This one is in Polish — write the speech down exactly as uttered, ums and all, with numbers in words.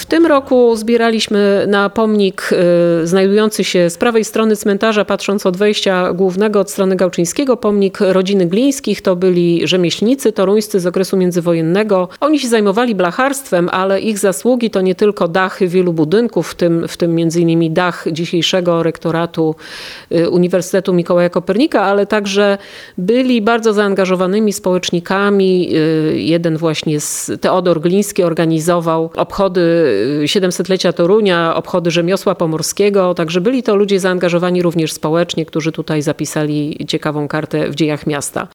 tym roku zbieraliśmy na pomnik y, znajdujący się z prawej strony cmentarza, patrząc od wejścia głównego od strony Gałczyńskiego, pomnik rodziny Glińskich. To byli rzemieślnicy toruńscy z okresu międzywojennego. Oni się zajmowali blacharstwem, ale ich zasługi to nie tylko dachy wielu budynków, w tym, w tym między innymi dach dzisiejszego rektoratu y, Uniwersytetu Mikołaja Kopernika, ale także byli bardzo zaangażowanymi społecznikami. Y, jeden właśnie z Teodor Gliński organizował obchody siedemsetlecia Torunia, obchody rzemiosła pomorskiego, także byli to ludzie zaangażowani również społecznie, którzy tutaj zapisali ciekawą kartę w dziejach miasta.